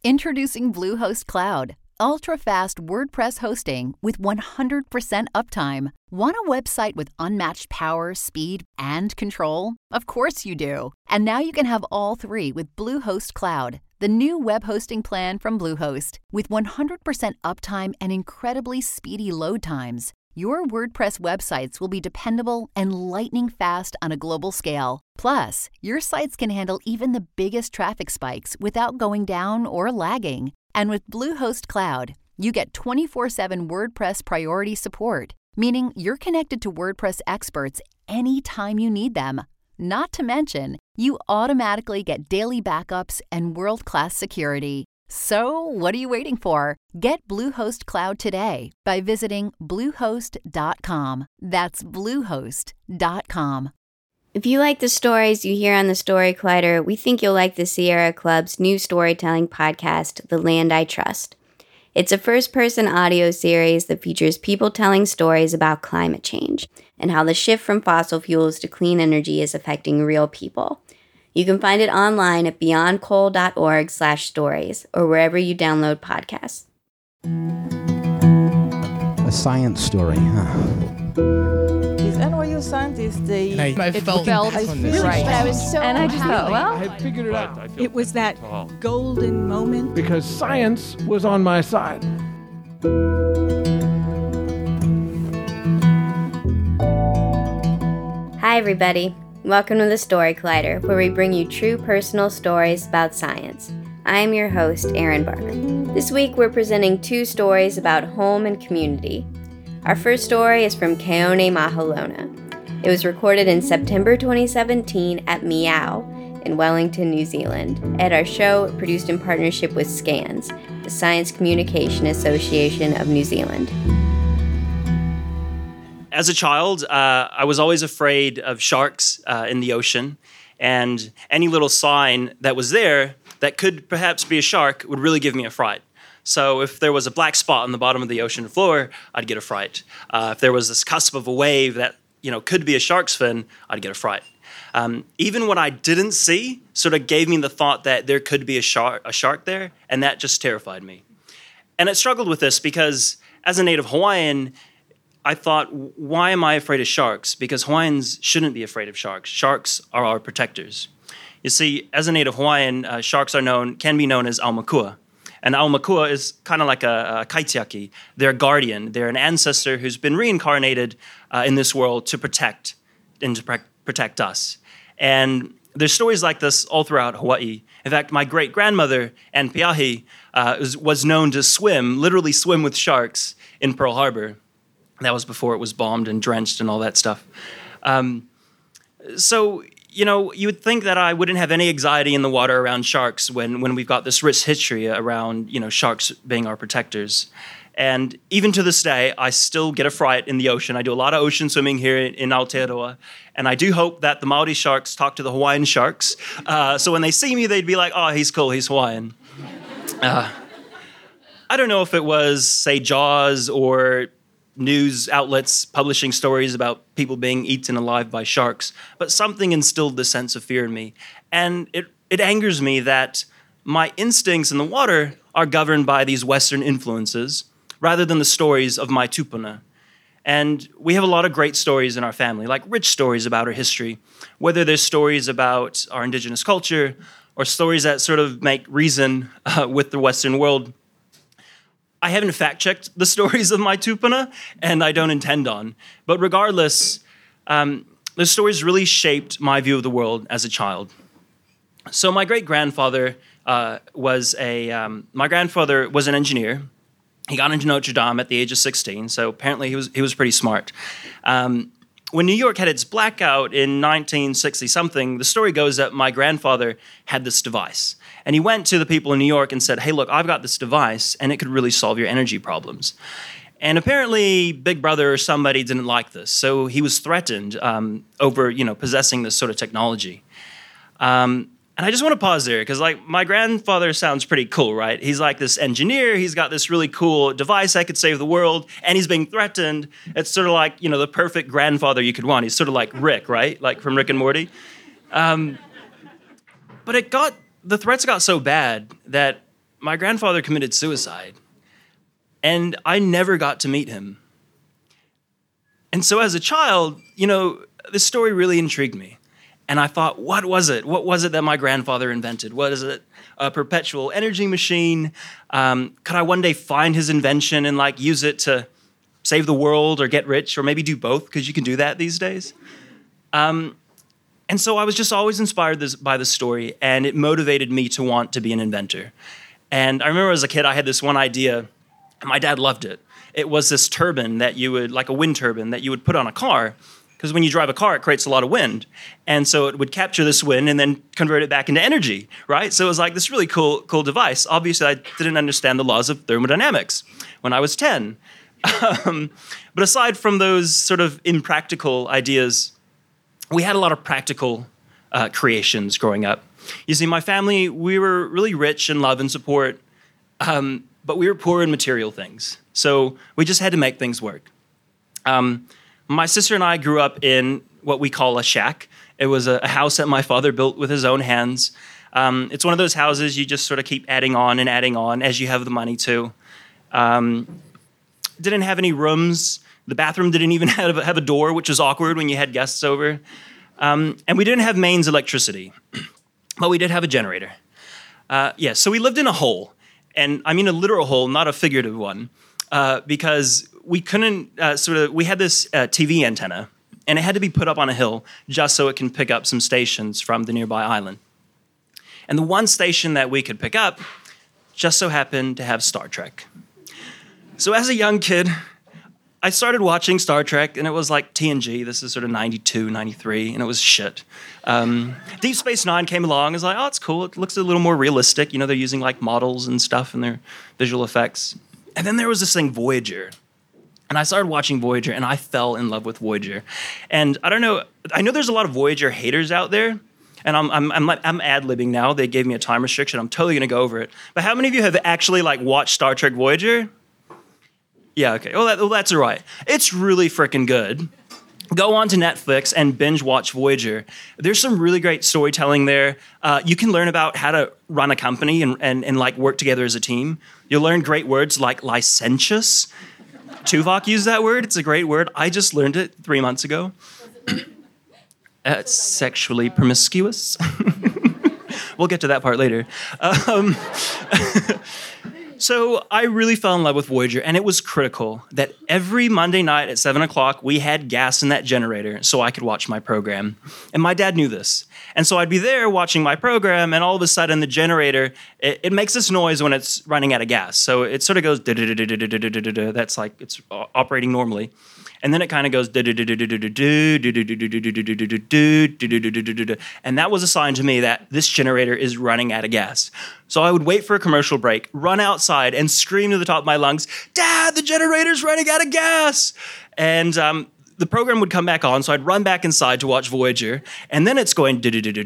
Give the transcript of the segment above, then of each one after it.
Introducing Bluehost Cloud, ultra-fast WordPress hosting with 100% uptime. Want a website with unmatched power, speed, and control? Of course you do. And now you can have all three with Bluehost Cloud, the new web hosting plan from Bluehost. With 100% uptime and incredibly speedy load times, your WordPress websites will be dependable and lightning fast on a global scale. Plus, your sites can handle even the biggest traffic spikes without going down or lagging. And with Bluehost Cloud, you get 24/7 WordPress priority support, meaning you're connected to WordPress experts anytime you need them. Not to mention, you automatically get daily backups and world-class security. So, what are you waiting for? Get Bluehost Cloud today by visiting Bluehost.com. That's Bluehost.com. If you like the stories you hear on the Story Collider, we think you'll like the Sierra Club's new storytelling podcast, The Land I Trust. It's a first-person audio series that features people telling stories about climate change and how the shift from fossil fuels to clean energy is affecting real people. You can find it online at beyondcoal.org/stories or wherever you download podcasts. A science story, huh? These NYU scientists, I felt really right. I was so and I just thought, well, I had figured it out it was that golden moment. because science was on my side. Hi, everybody. Welcome to the Story Collider, where we bring you true personal stories about science. I am your host, Erin Barker. This week, we're presenting two stories about home and community. Our first story is from Keone Mahalona. It was recorded in September 2017 at Meow in Wellington, New Zealand, at our show produced in partnership with SCANS, the Science Communication Association of New Zealand. As a child, I was always afraid of sharks in the ocean, and any little sign that was there that could perhaps be a shark would really give me a fright. So if there was a black spot on the bottom of the ocean floor, I'd get a fright. If there was this cusp of a wave that could be a shark's fin, I'd get a fright. Even what I didn't see sort of gave me the thought that there could be a shark there, and that just terrified me. And I struggled with this because as a native Hawaiian, I thought, why am I afraid of sharks? Because Hawaiians shouldn't be afraid of sharks. Sharks are our protectors. You see, as a native Hawaiian, sharks can be known as aumakua. And aumakua is kind of like a kaitiaki. They're a guardian. They're an ancestor who's been reincarnated in this world to protect us. And there's stories like this all throughout Hawaii. In fact, my great-grandmother, Ann Piahi, was known to literally swim with sharks in Pearl Harbor. That was before it was bombed and drenched and all that stuff. So, you would think that I wouldn't have any anxiety in the water around sharks when we've got this rich history around, sharks being our protectors. And even to this day, I still get a fright in the ocean. I do a lot of ocean swimming here in Aotearoa. And I do hope that the Maori sharks talk to the Hawaiian sharks. So when they see me, they'd be like, oh, he's cool, he's Hawaiian. I don't know if it was, say, Jaws or news outlets publishing stories about people being eaten alive by sharks, but something instilled this sense of fear in me. And it angers me that my instincts in the water are governed by these Western influences rather than the stories of my tupuna. And we have a lot of great stories in our family, like rich stories about our history, whether there's stories about our indigenous culture or stories that sort of make reason with the Western world. I haven't fact-checked the stories of my tupuna, and I don't intend on. But regardless, the stories really shaped my view of the world as a child. So my great-grandfather was an engineer. He got into Notre Dame at the age of 16, so apparently he was pretty smart. When New York had its blackout in 1960-something, the story goes that my grandfather had this device. And he went to the people in New York and said, hey, look, I've got this device, and it could really solve your energy problems. And apparently Big Brother or somebody didn't like this, so he was threatened over possessing this sort of technology. And I just want to pause there because, my grandfather sounds pretty cool, right? He's like this engineer. He's got this really cool device that could save the world, and he's being threatened. It's sort of like, the perfect grandfather you could want. He's sort of like Rick, right? Like from Rick and Morty. But the threats got so bad that my grandfather committed suicide, and I never got to meet him. And so as a child, this story really intrigued me. And I thought, what was it? What was it that my grandfather invented? What is it? A perpetual energy machine? Could I one day find his invention and use it to save the world or get rich, or maybe do both, because you can do that these days? And so I was just always inspired by this story, and it motivated me to want to be an inventor. And I remember as a kid, I had this one idea, and my dad loved it. It was this turbine that you would, like a wind turbine, that you would put on a car, because when you drive a car, it creates a lot of wind. And so it would capture this wind and then convert it back into energy, right? So it was like this really cool device. Obviously, I didn't understand the laws of thermodynamics when I was 10. But aside from those sort of impractical ideas, we had a lot of practical creations growing up. You see, my family, we were really rich in love and support, but we were poor in material things. So we just had to make things work. My sister and I grew up in what we call a shack. It was a house that my father built with his own hands. It's one of those houses you just sort of keep adding on as you have the money to. Didn't have any rooms. The bathroom didn't even have a door, which was awkward when you had guests over. And we didn't have mains electricity, but we did have a generator. So we lived in a hole. And I mean a literal hole, not a figurative one, because we couldn't we had this TV antenna, and it had to be put up on a hill just so it can pick up some stations from the nearby island. And the one station that we could pick up just so happened to have Star Trek. So as a young kid, I started watching Star Trek, and it was like TNG. This is sort of 92, 93, and it was shit. Deep Space Nine came along. I was like, oh, it's cool. It looks a little more realistic. They're using models and stuff in their visual effects. And then there was this thing, Voyager. And I started watching Voyager, and I fell in love with Voyager. And I don't know. I know there's a lot of Voyager haters out there, and I'm ad-libbing now. They gave me a time restriction. I'm totally going to go over it. But how many of you have actually watched Star Trek Voyager? Yeah, okay. Well, that's all right. It's really freaking good. Go on to Netflix and binge watch Voyager. There's some really great storytelling there. You can learn about how to run a company and work together as a team. You'll learn great words like licentious. Tuvok used that word. It's a great word. I just learned it 3 months ago. It's sexually promiscuous. We'll get to that part later. So I really fell in love with Voyager, and it was critical that every Monday night at 7 o'clock, we had gas in that generator so I could watch my program. And my dad knew this. And so I'd be there watching my program, and all of a sudden the generator, it makes this noise when it's running out of gas. So it sort of goes, that's like it's operating normally. And then it kind of goes, and that was a sign to me that this generator is running out of gas. So I would wait for a commercial break, run outside, and scream to the top of my lungs, "Dad, the generator's running out of gas!" And the program would come back on, so I'd run back inside to watch Voyager, and then it's going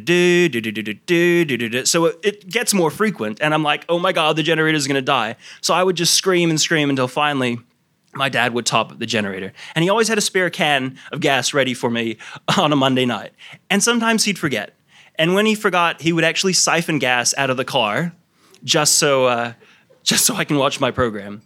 so it gets more frequent, and I'm like, oh my God, the generator's gonna die. So I would just scream and scream until finally my dad would top up the generator. And he always had a spare can of gas ready for me on a Monday night. And sometimes he'd forget. And when he forgot, he would actually siphon gas out of the car just so I can watch my program.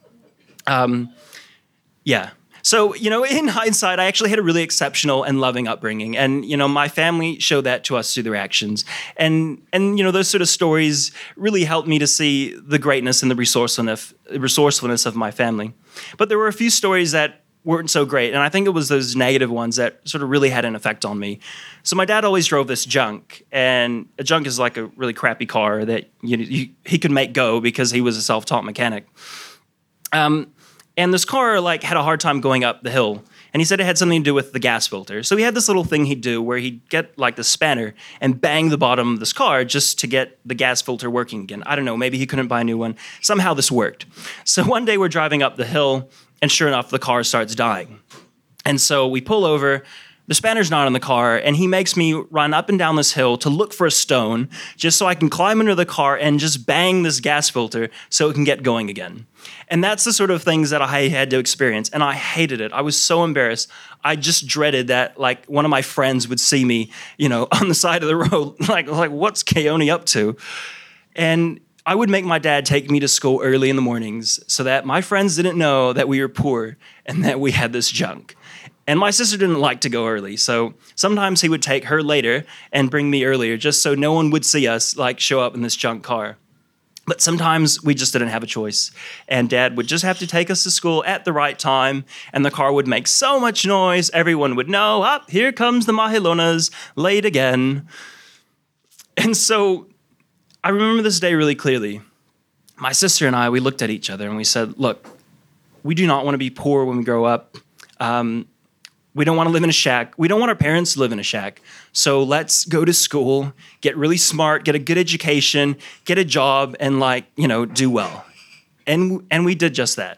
So, in hindsight, I actually had a really exceptional and loving upbringing. And, my family showed that to us through their actions. And those sort of stories really helped me to see the greatness and the resourcefulness of my family. But there were a few stories that weren't so great. And I think it was those negative ones that sort of really had an effect on me. So my dad always drove this junk. And a junk is like a really crappy car that he could make go because he was a self-taught mechanic. And this car had a hard time going up the hill. And he said it had something to do with the gas filter. So he had this little thing he'd do where he'd get the spanner and bang the bottom of this car just to get the gas filter working again. I don't know, maybe he couldn't buy a new one. Somehow this worked. So one day we're driving up the hill, and sure enough, the car starts dying. And so we pull over. The spanner's not in the car, and he makes me run up and down this hill to look for a stone just so I can climb under the car and just bang this gas filter so it can get going again. And that's the sort of things that I had to experience, and I hated it. I was so embarrassed. I just dreaded that one of my friends would see me, on the side of the road, like what's Keone up to? And I would make my dad take me to school early in the mornings so that my friends didn't know that we were poor and that we had this junk. And my sister didn't like to go early, so sometimes he would take her later and bring me earlier just so no one would see us like show up in this junk car. But sometimes we just didn't have a choice, and Dad would just have to take us to school at the right time, and the car would make so much noise, everyone would know, here comes the Mahilonas, late again. And so I remember this day really clearly. My sister and I, we looked at each other and we said, look, we do not want to be poor when we grow up. We don't want to live in a shack. We don't want our parents to live in a shack. So let's go to school, get really smart, get a good education, get a job, and do well. And we did just that.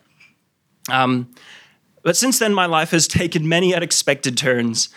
But since then, my life has taken many unexpected turns.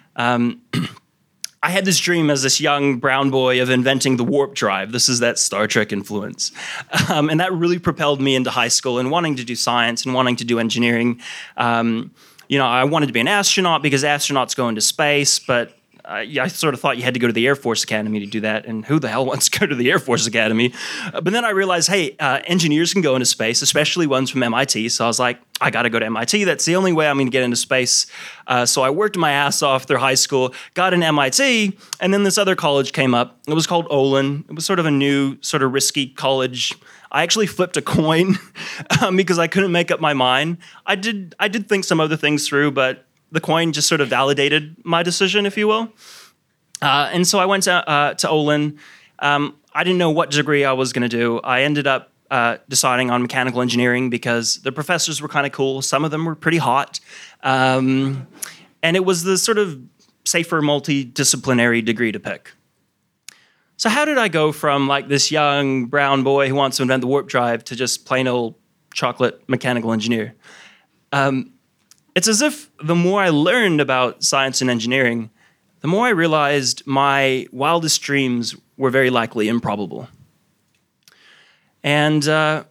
I had this dream as this young brown boy of inventing the warp drive. This is that Star Trek influence. And that really propelled me into high school and wanting to do science and wanting to do engineering. I wanted to be an astronaut because astronauts go into space, but I sort of thought you had to go to the Air Force Academy to do that, and who the hell wants to go to the Air Force Academy? But then I realized, hey, engineers can go into space, especially ones from MIT, so I was like, I got to go to MIT. That's the only way I'm going to get into space. So I worked my ass off through high school, got an MIT, and then this other college came up. It was called Olin. It was sort of a new, sort of risky college. I actually flipped a coin because I couldn't make up my mind. I did think some other things through, but the coin just sort of validated my decision, if you will. And so I went to Olin. I didn't know what degree I was going to do. I ended up deciding on mechanical engineering because the professors were kind of cool. Some of them were pretty hot. And it was the sort of safer multidisciplinary degree to pick. So how did I go from this young brown boy who wants to invent the warp drive to just plain old chocolate mechanical engineer? It's as if the more I learned about science and engineering, the more I realized my wildest dreams were very likely improbable. And that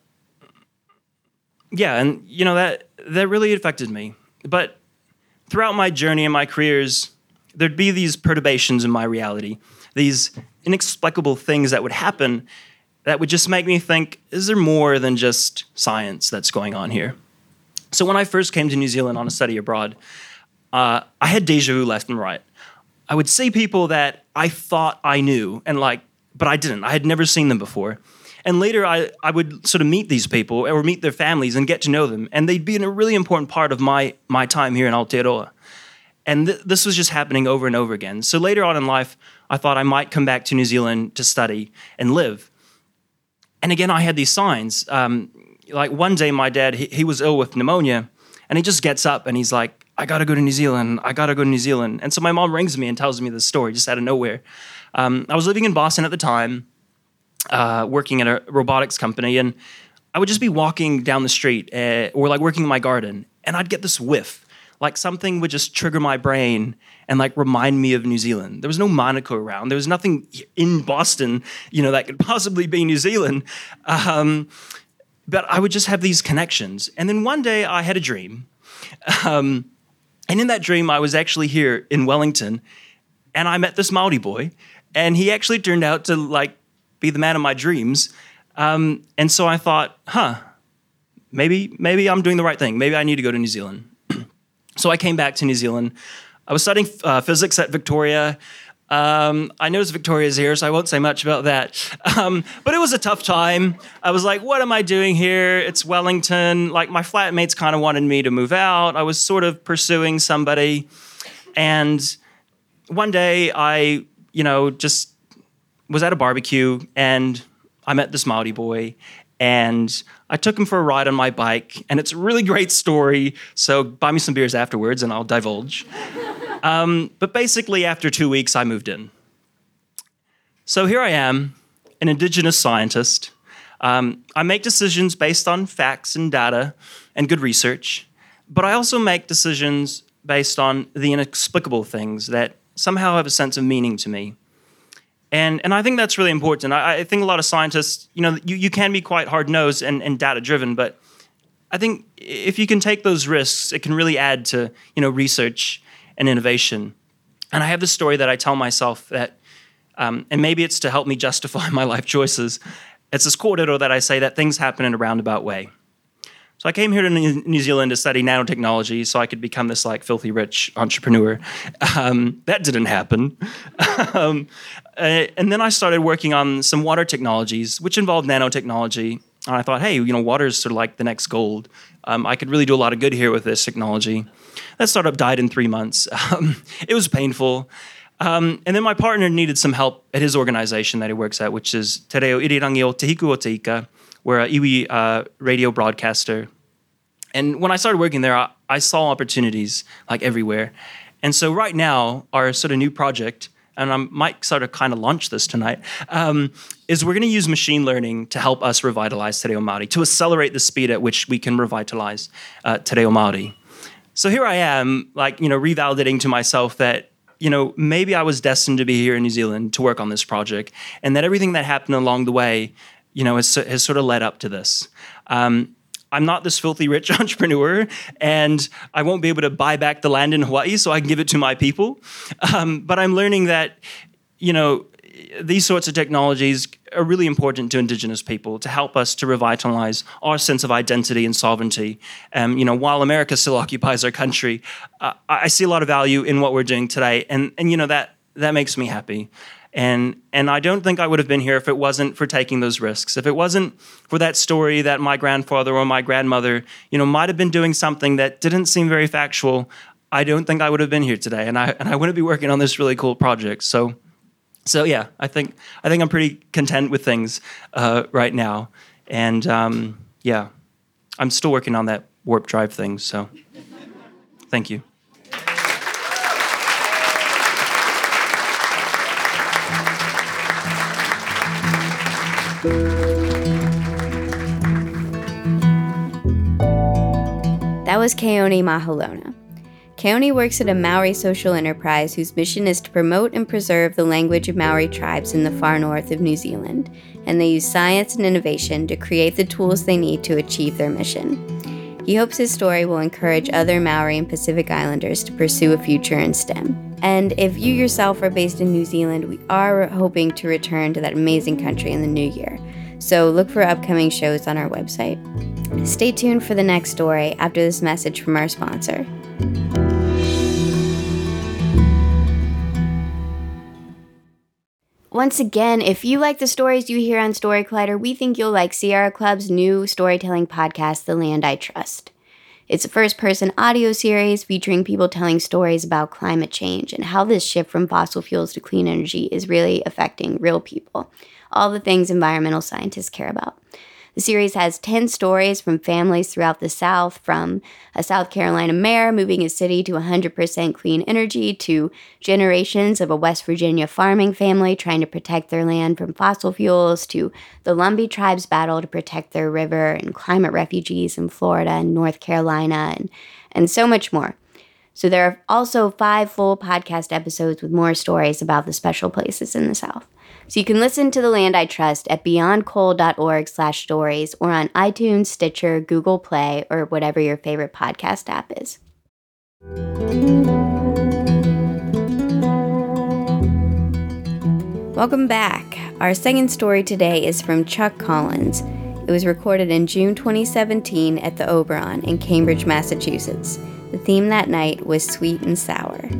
really affected me. But throughout my journey and my careers, there'd be these perturbations in my reality, these inexplicable things that would happen that would just make me think, is there more than just science that's going on here? So when I first came to New Zealand on a study abroad, I had deja vu left and right. I would see people that I thought I knew, but I didn't. I had never seen them before. And later I would sort of meet these people or meet their families and get to know them. And they'd be a really important part of my time here in Aotearoa. And this was just happening over and over again. So later on in life, I thought I might come back to New Zealand to study and live. And again, I had these signs. One day my dad, he was ill with pneumonia, and he just gets up and he's like, I got to go to New Zealand. I got to go to New Zealand. And so my mom rings me and tells me this story just out of nowhere. I was living in Boston at the time, working at a robotics company, and I would just be walking down the street or working in my garden, and I'd get this whiff. Something would just trigger my brain and remind me of New Zealand. There was no Monaco around. There was nothing in Boston, that could possibly be New Zealand. But I would just have these connections. And then one day I had a dream. And in that dream, I was actually here in Wellington, and I met this Māori boy, and he actually turned out to be the man of my dreams. And so I thought, maybe I'm doing the right thing. Maybe I need to go to New Zealand. So I came back to New Zealand. I was studying physics at Victoria. I noticed Victoria's here, so I won't say much about that. But it was a tough time. I was like, what am I doing here? It's Wellington. My flatmates kind of wanted me to move out. I was sort of pursuing somebody. And one day I, just was at a barbecue, and I met this Māori boy, and I took him for a ride on my bike, and it's a really great story, so buy me some beers afterwards and I'll divulge. But basically, after 2 weeks, I moved in. So here I am, an Indigenous scientist. I make decisions based on facts and data and good research, but I also make decisions based on the inexplicable things that somehow have a sense of meaning to me. And I think that's really important. I think a lot of scientists, you can be quite hard-nosed and data-driven, but I think if you can take those risks, it can really add to, research and innovation. And I have this story that I tell myself that, and maybe it's to help me justify my life choices, It's this kōrero that I say that things happen in a roundabout way. So I came here to New Zealand to study nanotechnology so I could become this like filthy rich entrepreneur. That didn't happen. And then I started working on some water technologies, which involved nanotechnology. And I thought, hey, water is sort of like the next gold. I could really do a lot of good here with this technology. That startup died in 3 months. It was painful. And then my partner needed some help at his organization that he works at, which is Te Reo Irirangi o Te Hiku o Te Ika. We're a iwi radio broadcaster. And when I started working there, I saw opportunities like everywhere. And so right now, our sort of new project, and I might sort of kind of launch this tonight, is we're going to use machine learning to help us revitalize Te Reo Māori, to accelerate the speed at which we can revitalize Te Reo Māori. So here I am, like, revalidating to myself that, maybe I was destined to be here in New Zealand to work on this project, and that everything that happened along the way, has sort of led up to this. I'm not this filthy rich entrepreneur, and I won't be able to buy back the land in Hawaii so I can give it to my people. But I'm learning that, these sorts of technologies are really important to Indigenous people to help us to revitalize our sense of identity and sovereignty. While America still occupies our country, I see a lot of value in what we're doing today, and that makes me happy. And I don't think I would have been here if it wasn't for taking those risks. If it wasn't for that story that my grandfather or my grandmother, might have been doing something that didn't seem very factual, I don't think I would have been here today. And I wouldn't be working on this really cool project. So yeah, I think I'm pretty content with things right now. And yeah, I'm still working on that warp drive thing. So thank you. That was Keone Mahalona. Keone works at a Maori social enterprise whose mission is to promote and preserve the language of Maori tribes in the far north of New Zealand, and they use science and innovation to create the tools they need to achieve their mission. He hopes his story will encourage other Maori and Pacific Islanders to pursue a future in STEM. And if you yourself are based in New Zealand, we are hoping to return to that amazing country in the new year. So look for upcoming shows on our website. Stay tuned for the next story after this message from our sponsor. Once again, if you like the stories you hear on Story Collider, we think you'll like Sierra Club's new storytelling podcast, The Land I Trust. It's a first-person audio series featuring people telling stories about climate change and how this shift from fossil fuels to clean energy is really affecting real people. All the things environmental scientists care about. The series has 10 stories from families throughout the South, from a South Carolina mayor moving his city to 100% clean energy, to generations of a West Virginia farming family trying to protect their land from fossil fuels, to the Lumbee tribe's battle to protect their river, and climate refugees in Florida and North Carolina, and so much more. So there are also 5 full podcast episodes with more stories about the special places in the South. So you can listen to The Land I Trust at beyondcoal.org/stories or on iTunes, Stitcher, Google Play, or whatever your favorite podcast app is. Welcome back. Our second story today is from Chuck Collins. It was recorded in June 2017 at the Oberon in Cambridge, Massachusetts. The theme that night was sweet and sour.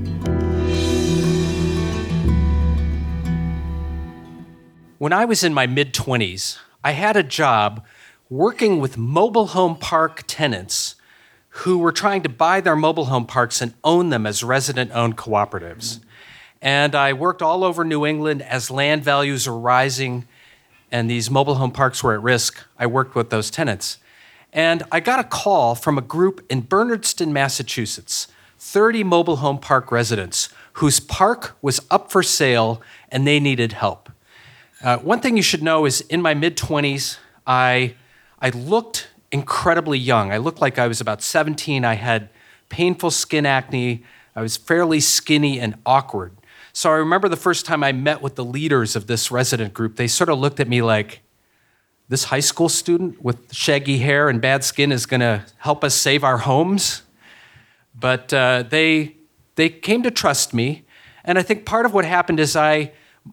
When I was in my mid-20s, I had a job working with mobile home park tenants who were trying to buy their mobile home parks and own them as resident-owned cooperatives. And I worked all over New England as land values were rising and these mobile home parks were at risk. I worked with those tenants. And I got a call from a group in Bernardston, Massachusetts, 30 mobile home park residents whose park was up for sale and they needed help. One thing you should know is in my mid-20s, I looked incredibly young. I looked like I was about 17. I had painful skin acne. I was fairly skinny and awkward. So I remember the first time I met with the leaders of this resident group, they sort of looked at me like, this high school student with shaggy hair and bad skin is going to help us save our homes? But they came to trust me. And I think part of what happened is I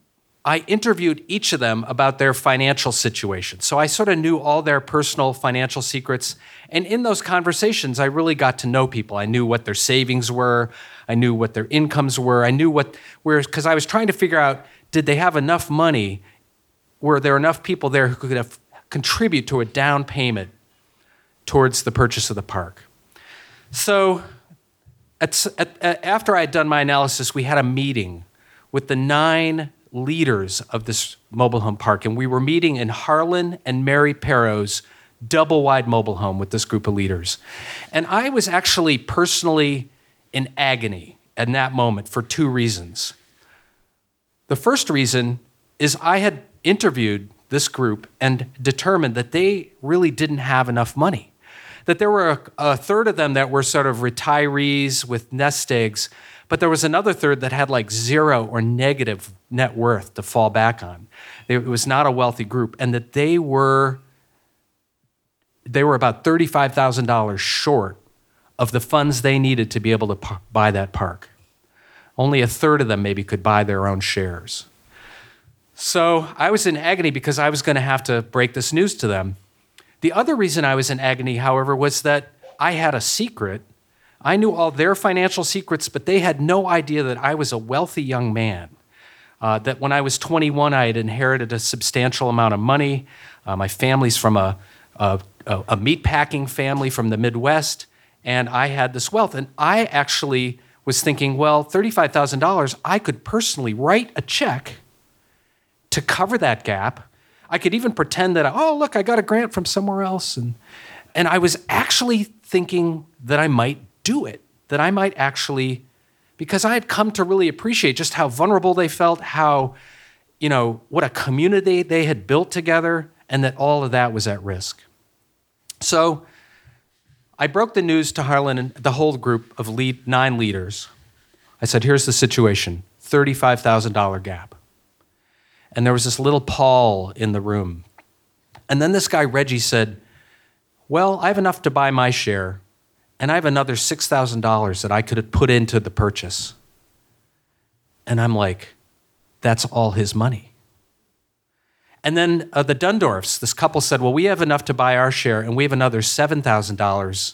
I interviewed each of them about their financial situation. So I sort of knew all their personal financial secrets. And in those conversations, I really got to know people. I knew what their savings were. I knew what their incomes were. I knew because I was trying to figure out, did they have enough money? Were there enough people there who could contribute to a down payment towards the purchase of the park? So after I had done my analysis, we had a meeting with the 9 leaders of this mobile home park, and we were meeting in Harlan and Mary Perrow's double-wide mobile home with this group of leaders. And I was actually personally in agony in that moment for 2 reasons. The first reason is I had interviewed this group and determined that they really didn't have enough money, that there were a third of them that were sort of retirees with nest eggs, but there was another third that had like 0 or negative net worth to fall back on. It was not a wealthy group, and that they were about $35,000 short of the funds they needed to be able to buy that park. Only a third of them maybe could buy their own shares. So I was in agony because I was going to have to break this news to them. The other reason I was in agony, however, was that I had a secret. I knew all their financial secrets, but they had no idea that I was a wealthy young man, that when I was 21, I had inherited a substantial amount of money. My family's from a meatpacking family from the Midwest, and I had this wealth. And I actually was thinking, well, $35,000, I could personally write a check to cover that gap. I could even pretend that, oh, look, I got a grant from somewhere else. And I was actually thinking that I might do it, that I might actually, because I had come to really appreciate just how vulnerable they felt, how, what a community they had built together, and that all of that was at risk. So I broke the news to Harlan and the whole group of 9 leaders. I said, here's the situation, $35,000 gap. And there was this little Paul in the room. And then this guy, Reggie, said, well, I have enough to buy my share, and I have another $6,000 that I could have put into the purchase. And I'm like, that's all his money. And then the Dundorfs, this couple said, well, we have enough to buy our share, and we have another $7,000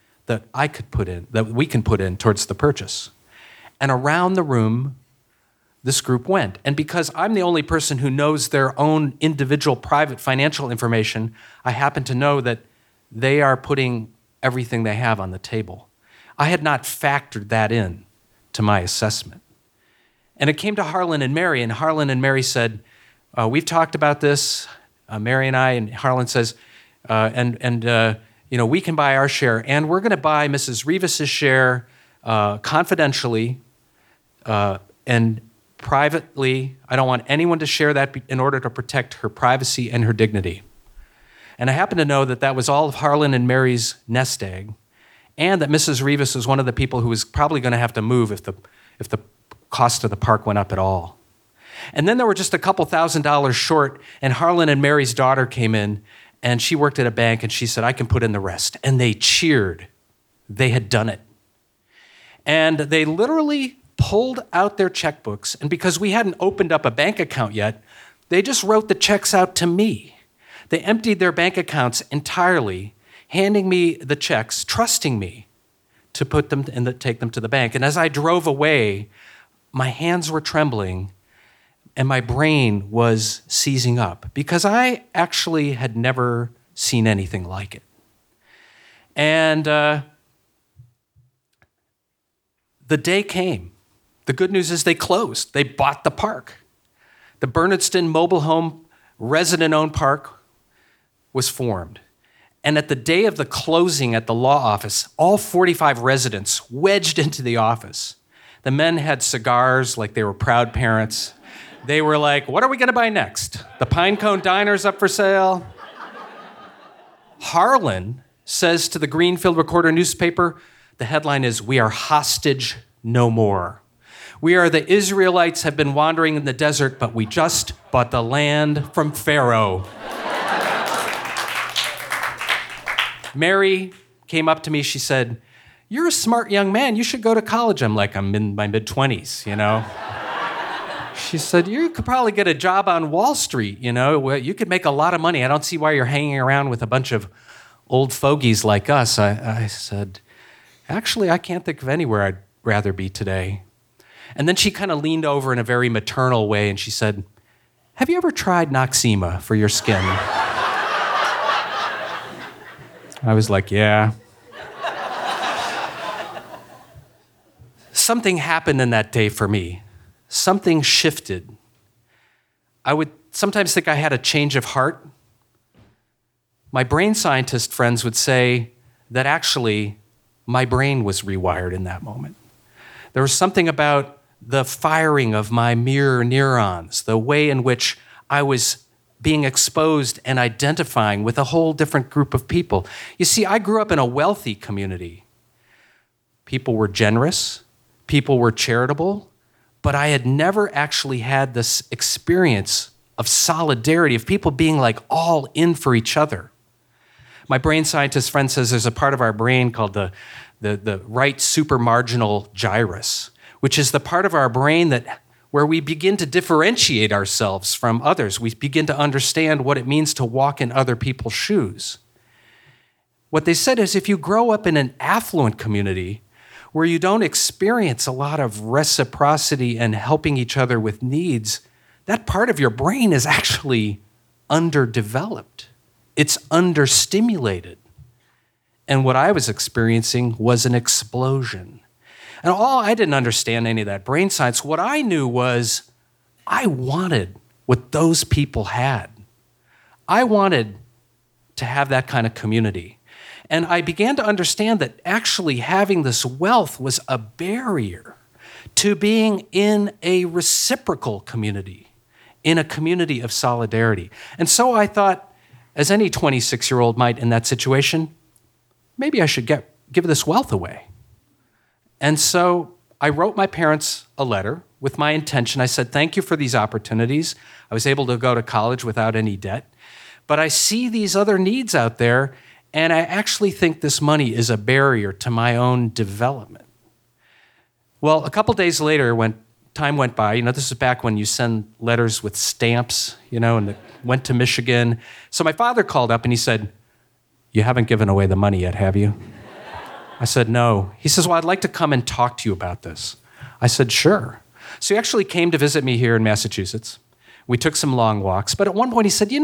that we can put in towards the purchase. And around the room, this group went. And because I'm the only person who knows their own individual private financial information, I happen to know that they are putting everything they have on the table. I had not factored that in to my assessment. And it came to Harlan and Mary said, we've talked about this, Mary and I, and Harlan says, we can buy our share, and we're going to buy Mrs. Rivas' share confidentially and privately. I don't want anyone to share that in order to protect her privacy and her dignity. And I happen to know that that was all of Harlan and Mary's nest egg, and that Mrs. Rivas was one of the people who was probably going to have to move if the cost of the park went up at all. And then there were just a couple $1,000s short, and Harlan and Mary's daughter came in, and she worked at a bank, and she said, I can put in the rest. And they cheered. They had done it. And they literally pulled out their checkbooks, and because we hadn't opened up a bank account yet, they just wrote the checks out to me. They emptied their bank accounts entirely, handing me the checks, trusting me to put them and take them to the bank. And as I drove away, my hands were trembling and my brain was seizing up because I actually had never seen anything like it. And the day came. The good news is they closed. They bought the park. The Bernardston Mobile Home resident-owned park was formed. And at the day of the closing at the law office, all 45 residents wedged into the office. The men had cigars like they were proud parents. They were like, what are we going to buy next? The Pinecone Diner's up for sale. Harlan says to the Greenfield Recorder newspaper, the headline is, "We are hostage no more. We are the Israelites have been wandering in the desert, but we just bought the land from Pharaoh." Mary came up to me, she said, "You're a smart young man, you should go to college." I'm like, I'm in my mid-20s, you know? She said, you could probably get a job on Wall Street, you know? You could make a lot of money. I don't see why you're hanging around with a bunch of old fogies like us. I said, actually, I can't think of anywhere I'd rather be today. And then she kind of leaned over in a very maternal way and she said, have you ever tried Noxzema for your skin? I was like, yeah. Something happened in that day for me. Something shifted. I would sometimes think I had a change of heart. My brain scientist friends would say that actually my brain was rewired in that moment. There was something about the firing of my mirror neurons, the way in which I was being exposed and identifying with a whole different group of people. You see, I grew up in a wealthy community. People were generous, people were charitable, but I had never actually had this experience of solidarity, of people being like all in for each other. My brain scientist friend says there's a part of our brain called the right supramarginal gyrus, which is the part of our brain where we begin to differentiate ourselves from others. We begin to understand what it means to walk in other people's shoes. What they said is if you grow up in an affluent community where you don't experience a lot of reciprocity and helping each other with needs, that part of your brain is actually underdeveloped. It's understimulated. And what I was experiencing was an explosion. And I didn't understand any of that brain science. What I knew was I wanted what those people had. I wanted to have that kind of community. And I began to understand that actually having this wealth was a barrier to being in a reciprocal community, in a community of solidarity. And so I thought, as any 26-year-old might in that situation, maybe I should give this wealth away. And so I wrote my parents a letter with my intention. I said, thank you for these opportunities. I was able to go to college without any debt. But I see these other needs out there, and I actually think this money is a barrier to my own development. Well, a couple days later, when time went by, this is back when you send letters with stamps, and it went to Michigan. So my father called up and he said, you haven't given away the money yet, have you? I said, no. He says, well, I'd like to come and talk to you about this. I said, sure. So he actually came to visit me here in Massachusetts. We took some long walks. But at one point he said,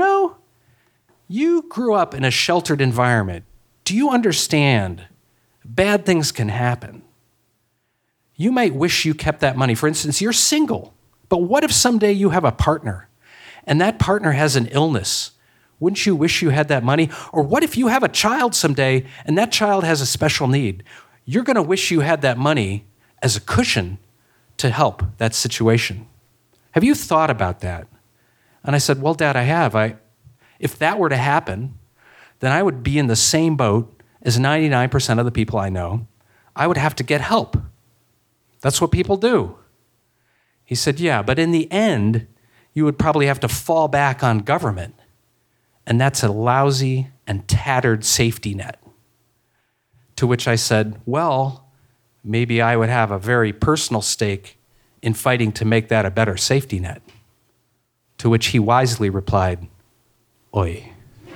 you grew up in a sheltered environment. Do you understand? Bad things can happen. You might wish you kept that money. For instance, you're single. But what if someday you have a partner and that partner has an illness? Wouldn't you wish you had that money? Or what if you have a child someday and that child has a special need? You're going to wish you had that money as a cushion to help that situation. Have you thought about that? And I said, well, Dad, I have. If that were to happen, then I would be in the same boat as 99% of the people I know. I would have to get help. That's what people do. He said, yeah, but in the end, you would probably have to fall back on government. And that's a lousy and tattered safety net. To which I said, well, maybe I would have a very personal stake in fighting to make that a better safety net. To which he wisely replied, oi.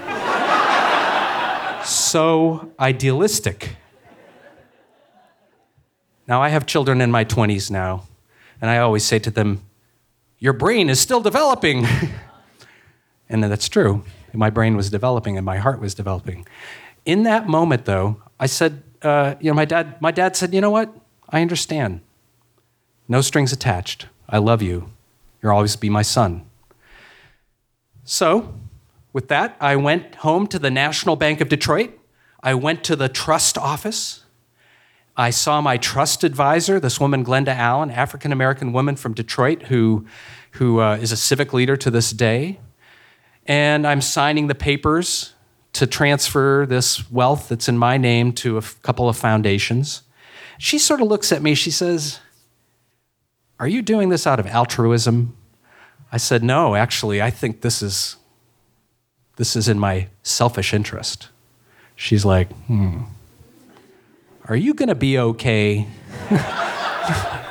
So idealistic. Now, I have children in my 20s now, and I always say to them, your brain is still developing. And that's true. My brain was developing and my heart was developing. In that moment, though, I said, my dad said, you know what? I understand. No strings attached. I love you. You'll always be my son. So, with that, I went home to the National Bank of Detroit. I went to the trust office. I saw my trust advisor, this woman, Glenda Allen, African-American woman from Detroit who is a civic leader to this day. And I'm signing the papers to transfer this wealth that's in my name to a couple of foundations. She sort of looks at me, she says, are you doing this out of altruism? I said, no, actually, I think this is in my selfish interest. She's like, are you going to be okay?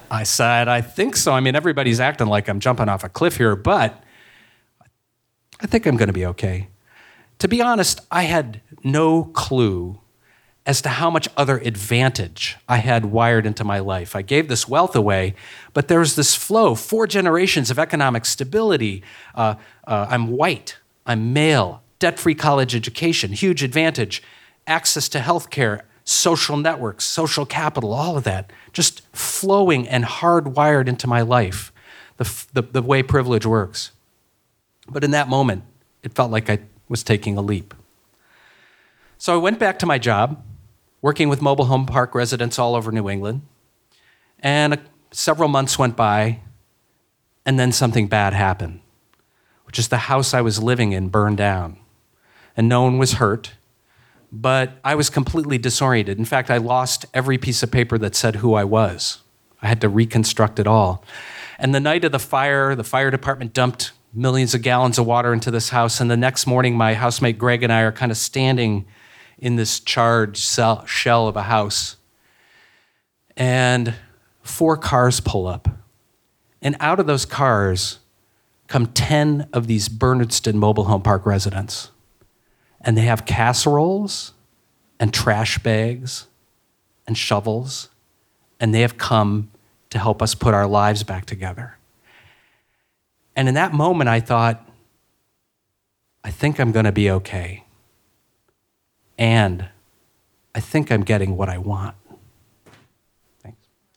I said, I think so. I mean, everybody's acting like I'm jumping off a cliff here, but I think I'm going to be okay. To be honest, I had no clue as to how much other advantage I had wired into my life. I gave this wealth away, but there was this flow, 4 generations of economic stability. I'm white, I'm male, debt-free college education, huge advantage, access to healthcare, social networks, social capital, all of that, just flowing and hardwired into my life, the way privilege works. But in that moment, it felt like I was taking a leap. So I went back to my job, working with mobile home park residents all over New England, and several months went by, and then something bad happened, which is the house I was living in burned down, and no one was hurt, but I was completely disoriented. In fact, I lost every piece of paper that said who I was. I had to reconstruct it all. And the night of the fire department dumped millions of gallons of water into this house, and the next morning, my housemate Greg and I are kind of standing in this charred shell of a house, and 4 cars pull up. And out of those cars come 10 of these Bernardston Mobile Home Park residents. And they have casseroles and trash bags and shovels, and they have come to help us put our lives back together. And in that moment, I thought, I think I'm going to be okay. And I think I'm getting what I want. Thanks.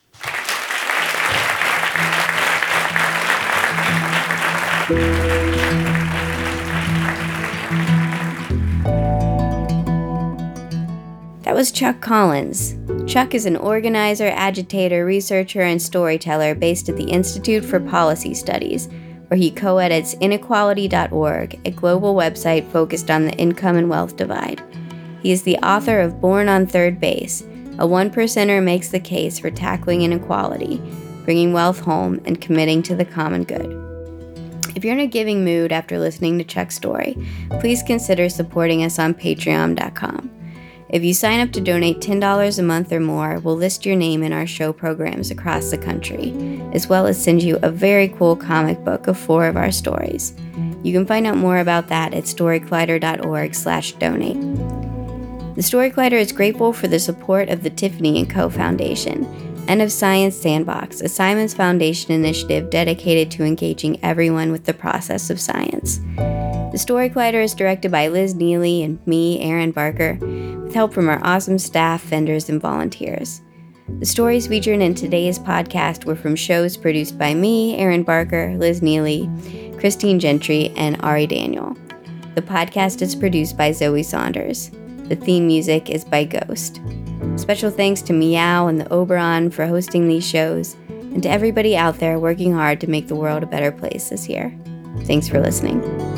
That was Chuck Collins. Chuck is an organizer, agitator, researcher, and storyteller based at the Institute for Policy Studies, where he co-edits inequality.org, a global website focused on the income and wealth divide. He is the author of Born on Third Base, a one-percenter makes the case for tackling inequality, bringing wealth home, and committing to the common good. If you're in a giving mood after listening to Chuck's story, please consider supporting us on patreon.com. If you sign up to donate $10 a month or more, we'll list your name in our show programs across the country, as well as send you a very cool comic book of 4 of our stories. You can find out more about that at storycollider.org/donate. The Story Collider is grateful for the support of the Tiffany & Co. Foundation and of Science Sandbox, a Simons Foundation initiative dedicated to engaging everyone with the process of science. The Story Collider is directed by Liz Neely and me, Aaron Barker, with help from our awesome staff, vendors, and volunteers. The stories featured in today's podcast were from shows produced by me, Aaron Barker, Liz Neely, Christine Gentry, and Ari Daniel. The podcast is produced by Zoe Saunders. The theme music is by Ghost. Special thanks to Meow and the Oberon for hosting these shows, and to everybody out there working hard to make the world a better place this year. Thanks for listening.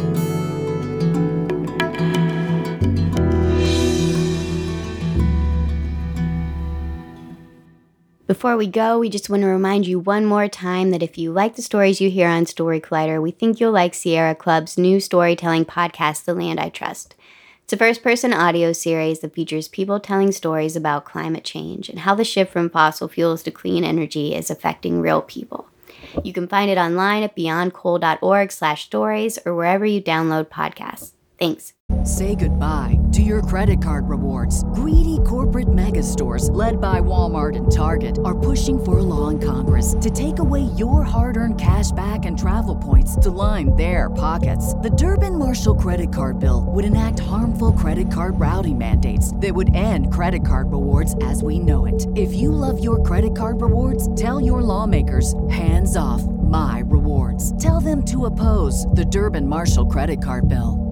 Before we go, we just want to remind you one more time that if you like the stories you hear on Story Collider, we think you'll like Sierra Club's new storytelling podcast, The Land I Trust. It's a first-person audio series that features people telling stories about climate change and how the shift from fossil fuels to clean energy is affecting real people. You can find it online at beyondcoal.org/stories or wherever you download podcasts. Thanks. Say goodbye to your credit card rewards. Greedy corporate mega stores, led by Walmart and Target, are pushing for a law in Congress to take away your hard-earned cash back and travel points to line their pockets. The Durbin-Marshall credit card bill would enact harmful credit card routing mandates that would end credit card rewards as we know it. If you love your credit card rewards, tell your lawmakers, hands off my rewards. Tell them to oppose the Durbin-Marshall credit card bill.